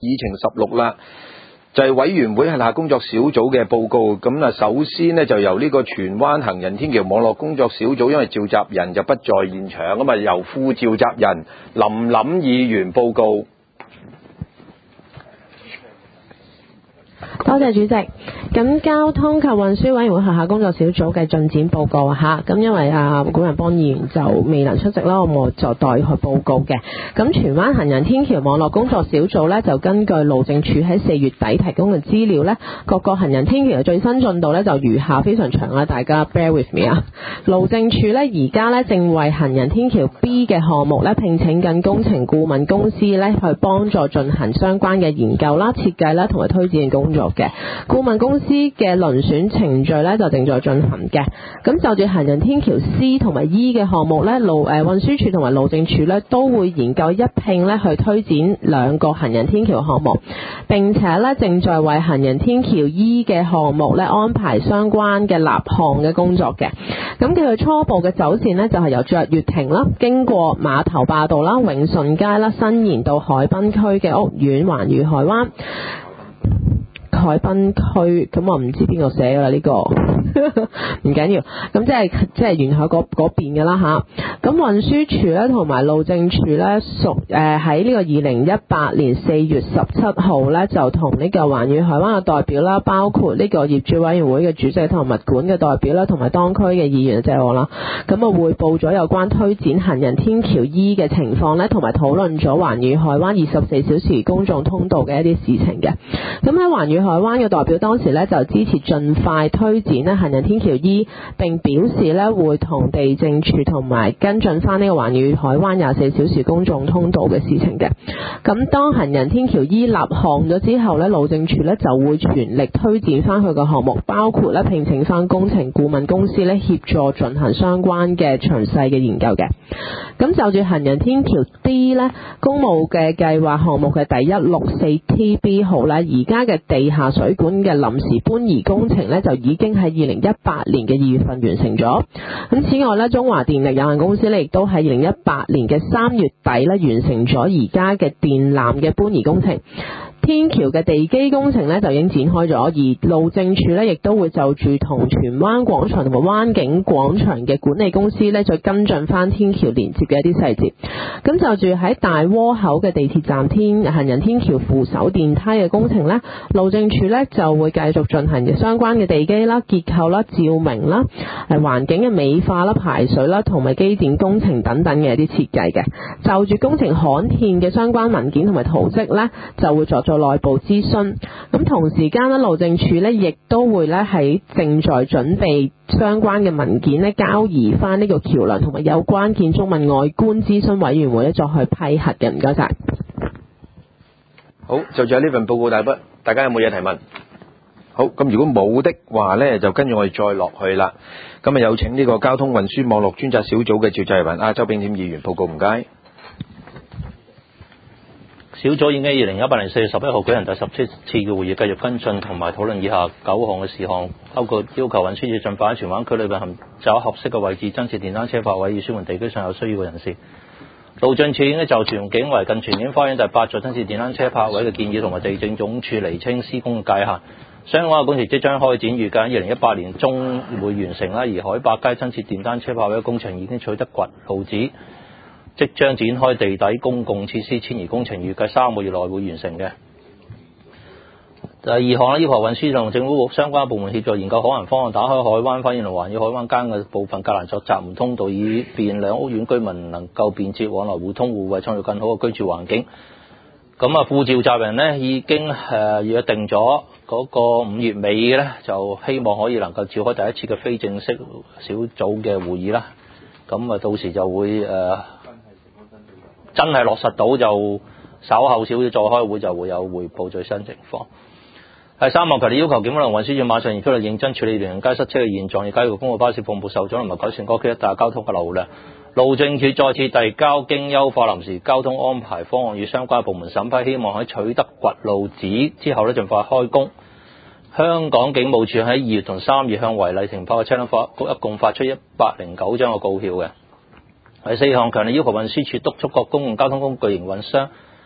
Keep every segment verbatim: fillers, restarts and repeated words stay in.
議程十六啦，就係委員會轄下工作小組嘅報告。咁啊，首先呢，就由呢個荃灣行人天橋網絡工作小組，因為召集人就不在現場，咁啊由副召集人林琳議員報告。 多謝主席。咁交通及運輸委員會轄下工作小組嘅進展報告嚇，咁因為啊古仁邦議員就未能出席啦，我就代佢報告嘅。咁荃灣行人天橋網絡工作小組呢，就根據路政署喺四月底提供嘅資料呢，各個行人天橋嘅最新進度呢，就如下，非常長啦，大家 bear with me 啊。路政署呢，而家呢，正為行人天橋 B 嘅項目呢，聘請緊工程顧問公司呢，去幫助進行相關嘅研究啦、設計啦同埋推薦工作嘅。顧問公司嘅遴選程序咧就正在進行嘅。咁就住行人天橋 C 同埋 E 嘅項目咧，路誒運輸署同埋路政署咧都會研究一併咧去推展兩個行人天橋項目，並且咧正在為行人天橋 E 嘅項目咧安排相關嘅立項嘅工作嘅。咁佢初步嘅走線呢，就係由著月亭啦，經過碼頭壩道啦、永順街啦，伸延到海濱區嘅屋苑環宇海灣。海濱區，咁我唔知邊個寫㗎啦呢個，唔緊要，咁即係即係沿海嗰嗰邊嘅啦吓。咁運輸署咧同埋路政署咧屬誒喺呢個二零一八年四月十七號咧就同呢個環宇海灣嘅代表啦，包括呢個業主委員會嘅主席同埋物管嘅代表啦，同埋當區嘅議員即係我啦，咁啊匯報咗有關推展行人天橋 E 嘅情況咧，同埋討論咗環宇海灣二十四小時公眾通道嘅一啲事情嘅。咁喺環宇海灣嘅代表當時咧就支持盡快推展咧行人天橋 E， 並表示咧會同地政處同埋跟進翻呢個環宇海灣廿四小時公眾通道嘅事情嘅。咁當行人天橋 E 立項咗之後咧，路政處咧就會全力推展翻佢個項目，包括咧聘請翻工程顧問公司咧協助進行相關嘅詳細嘅研究嘅。咁就住行人天橋 D 咧公務嘅計劃項目嘅第一六四 T B 號咧，而家嘅地下水管嘅臨時搬移工程咧就已經喺二零一八年嘅二月份完成咗。咁此外咧，中華電力有限公司咧亦都喺二零一八年嘅三月底咧完成咗而家嘅電纜嘅搬移工程。天橋嘅地基工程咧就已經展開咗，而路政署咧亦都會就住同荃灣廣場同埋灣景廣場嘅管理公司咧再跟進翻天橋連接嘅一啲細節。咁就住喺大窩口嘅地鐵站天行人天橋扶手電梯嘅工程咧，路政署咧就會繼續進行嘅相關嘅地基啦、結構啦、照明啦、誒環境嘅美化啦、排水啦同埋機電工程等等嘅一啲設計嘅。就住工程刊憲嘅相關文件同埋圖則咧，就會作做內部諮詢。咁同時間咧，路政署咧亦都會咧喺正在準備相關嘅文件咧，交移翻呢個橋樑同埋有關建築物外觀諮詢委員會咧，作去批核嘅。唔該晒。 好，就仲有呢份報告大筆，大家有冇嘢提問？好，咁如果冇的話呢，就跟住我哋再落去啦。咁啊，有請呢個交通運輸網絡專責小組嘅召集人啊，周炳添議員報告，唔該。 小組已經喺二零一八年四月十一號舉行第十七次嘅會議，繼續跟進同埋討論以下九項嘅事項，包括要求運輸署盡快喺荃灣區裏邊尋找合適嘅位置增設電單車泊位，以舒緩地區上有需要嘅人士。路政署已經就荃景圍近荃景花園第八座增設電單車泊位嘅建議同埋地政總署釐清施工嘅界限。相關嘅工程即將開展，預計喺二零一八年中會完成啦。而海柏街增設電單車泊位嘅工程已經取得掘路紙，即將展開地底公共設施遷移工程，預計三個月內會完成嘅。第二項呢，要求運輸同政府相關部門協助研究可能方案，打開海灣花園同環宇海灣間嘅部分隔欄作閘門通道，以便兩屋苑居民能夠便捷往來互通互惠，創造更好嘅居住環境。咁啊，副召集人呢已經誒約定咗嗰個五月尾嘅呢，就希望可以能夠召開第一次嘅非正式小組嘅會議啦。咁啊，到時就會誒、呃、真係落實到，就稍後少少再開會就會有彙報最新情況。第三項，強烈要求檢方同運輸署馬上嚴肅地認真處理聯行街塞車嘅現狀，以解決公共巴士服務受阻同埋改善該區一帶交通嘅流量。路政署再次遞交經優化臨時交通安排方案與相關部門審批，希望喺取得掘路紙之後呢，盡快開工。香港警務處喺二月同三月向違例停泊嘅車輛發一共發出一百零九張嘅告票嘅。第四項，強烈要求運輸署督促各公共交通工具營運商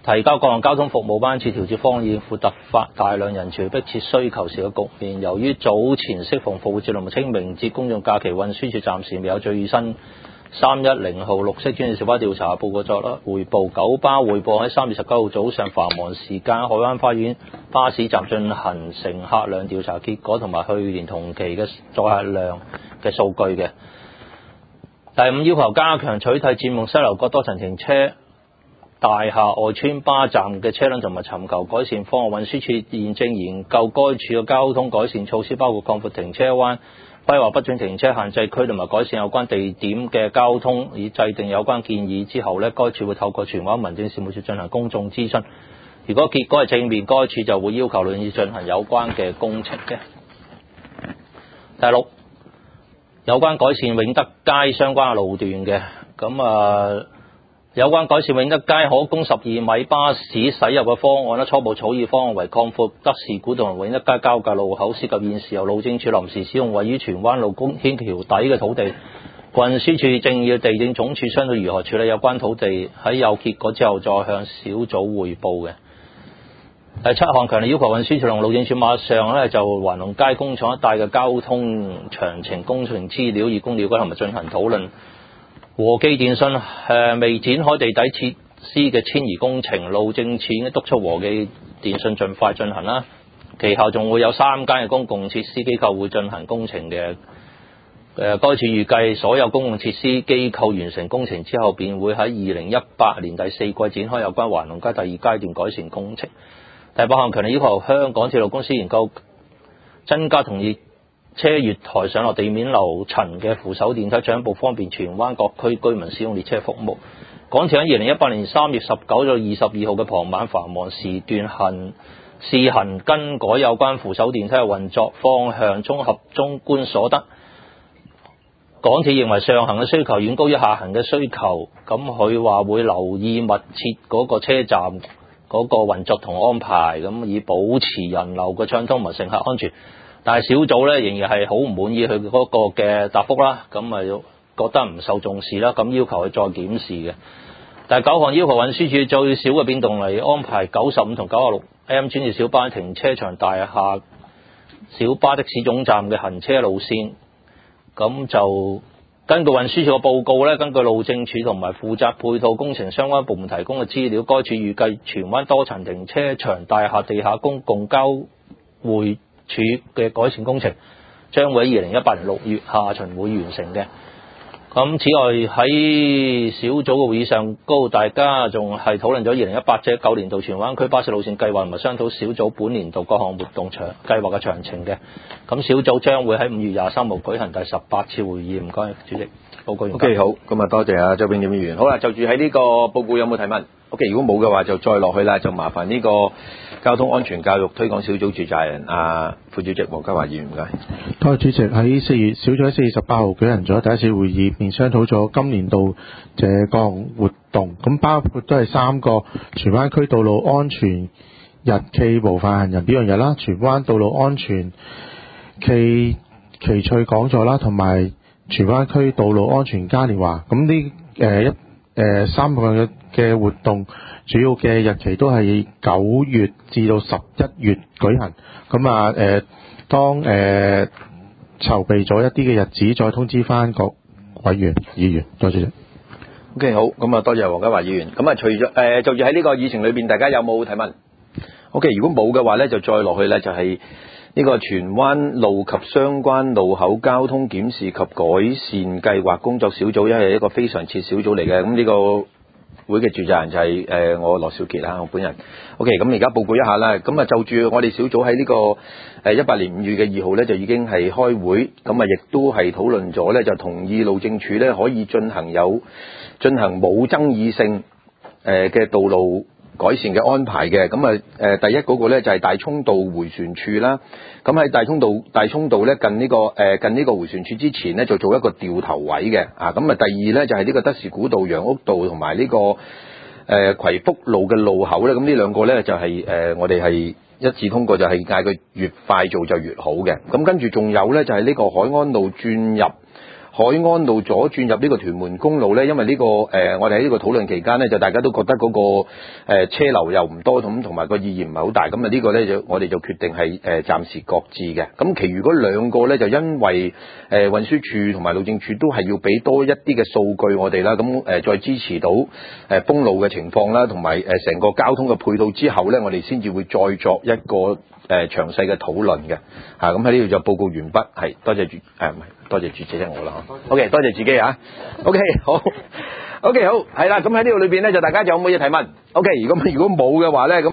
提交各項交通服務班次調節方案，應付突發大量人潮迫切需求時嘅局面。由於早前適逢復活節同清明節公眾假期，運輸署暫時未有最新三一零號綠色專線小巴調查報告作啦匯報。九巴匯報喺三月十九號早上繁忙時間海灣花園巴士站進行乘客量調查結果同埋去年同期嘅載客量嘅數據嘅。第五，要求加強取締佔用西樓角多層停車大廈外村巴站嘅車輛，同埋尋求改善方案。運輸署現正研究該處嘅交通改善措施，包括擴闊停車灣、規劃不准停車限制區，同埋改善有關地點嘅交通。以制定有關建議之後呢，該處會透過荃灣民政事務處進行公眾諮詢。如果結果係正面，該處就會要求旅議進行有關嘅工程嘅。第六，有關改善永德街相關嘅路段嘅，咁啊。有關改善永德街可供十二米巴士駛入嘅方案咧，初步草擬方案為擴闊德士古道同永德街交界路口，涉及現時由路政署臨時使用位於荃灣路天橋底嘅土地。運輸署正要地政總署商討如何處理有關土地，喺有結果之後再向小組匯報嘅。第七項，強烈要求運輸署同路政署馬上咧就環龍街工廠一帶嘅交通詳情工程資料以供了解同埋進行討論。和記電訊誒、呃、未展開地底設施嘅遷移工程，路政署督促和記電訊盡快進行啦。其後仲會有三間嘅公共設施機構會進行工程嘅。誒、呃，該處預計所有公共設施機構完成工程之後，便會喺二零一八年第四季展開有關環龍街第二階段改善工程。第八項，強烈要求香港鐵路公司研究增加同意車月台上落地面樓層嘅扶手電梯，進一步方便荃灣各區居民使用列車服務。港鐵喺二零一八年三月十九到二十二號嘅傍晚繁忙時段行試行更改有關扶手電梯嘅運作方向，綜合中觀所得，港鐵認為上行嘅需求遠高於下行嘅需求，咁佢話會留意密切嗰個車站嗰個運作同安排，咁以保持人流嘅暢通同埋乘客安全。但係小組咧仍然係好唔滿意佢嗰個嘅答覆啦，咁咪覺得唔受重視啦，咁要求佢再檢視嘅。第九項，要求運輸署最少嘅變動嚟安排九十五同九十六 M 專線小巴停車場大廈小巴的士總站嘅行車路線。咁就根據運輸署嘅報告咧，根據路政署同埋負責配套工程相關部門提供嘅資料，該處預計荃灣多層停車場大廈地下公共交匯處嘅改善工程將會喺二零一八年六月下旬會完成嘅。咁此外喺小組嘅會議上，高大家仲係討論咗二零一八至一九年度荃灣區巴士路線計劃，同埋商討小組本年度各項活動詳計劃嘅詳情嘅。咁小組將會喺五月廿三號舉行第十八次會議。唔該，主席，報告完畢。 OK， 好，咁啊多謝啊周炳點議員。好啦，就住喺呢個報告有冇提問 ？OK， 如果冇嘅話，就再落去啦，就麻煩呢個交通安全教育推廣小組主責人啊副主席黃家華議員。唔該。 多謝主席。喺四月小組喺四月十八號舉行咗第一次會議，並商討咗今年度嘅各項活動，咁包括都係三個荃灣區道路安全日暨模範行人表揚日啦，荃灣道路安全暨奇趣講座啦，同埋荃灣區道路安全嘉年華。咁呢誒一誒三個嘅嘅活動，主要嘅日期都係九月至到十一月舉行。咁啊誒，當誒、呃、籌備咗一啲嘅日子，再通知翻各委員議員。多謝。 OK， 好，咁啊多謝黃家華議員。咁啊除咗誒、呃，就住喺呢個議程裏邊，大家有冇提問 ？OK， 如果冇嘅話咧，就再落去咧，就係、是、呢個荃灣路及相關路口交通檢視及改善計劃工作小組，因為係一個非常設小組嚟嘅。咁呢個會嘅主責人就係、是、誒、呃、我羅少傑啦，我本人。OK，咁而家報告一下啦。咁啊就住我哋小組喺呢、這個誒一八年五月嘅二號咧，就已經係開會，咁啊亦都係討論咗咧，就同意路政署咧可以進行有進行冇爭議性誒嘅道路改善嘅安排嘅。咁啊誒第一嗰個咧就係大涌道迴旋處啦。咁喺大涌道大涌道咧近呢、這個誒、呃、近呢個迴旋處之前咧就做一個掉頭位嘅。啊咁啊第二咧就係、是、呢個德士古道、楊屋道同埋呢個誒、呃、葵福路嘅路口咧。咁呢兩個咧就係、是、誒、呃、我哋係一致通過，就係嗌佢越快做就越好嘅。咁跟住仲有咧就係、是、呢個海安路轉入海安路左轉入呢個屯門公路咧，因為呢、這個誒、呃、我哋喺呢個討論期間咧，就大家都覺得嗰、那個誒、呃、車流又唔多，咁同埋個意義唔係好大，咁啊呢個咧就我哋就決定係誒暫時擱置嘅。咁其餘嗰兩個咧就因為誒、呃、運輸署同埋路政署都係要俾多一啲嘅數據我哋啦，咁誒、呃、再支持到誒、呃、封路嘅情況啦，同埋誒成個交通嘅配套之後咧，我哋先至會再作一個誒詳細嘅討論嘅。嚇，咁喺呢度就報告完畢，係多謝主誒唔係多謝主席我啦嚇。OK， 多謝自己啊。OK， 好。OK， 好，係啦，咁喺呢度裏邊咧就大家仲有冇嘢提問？OK， 如果如果冇嘅話咧咁。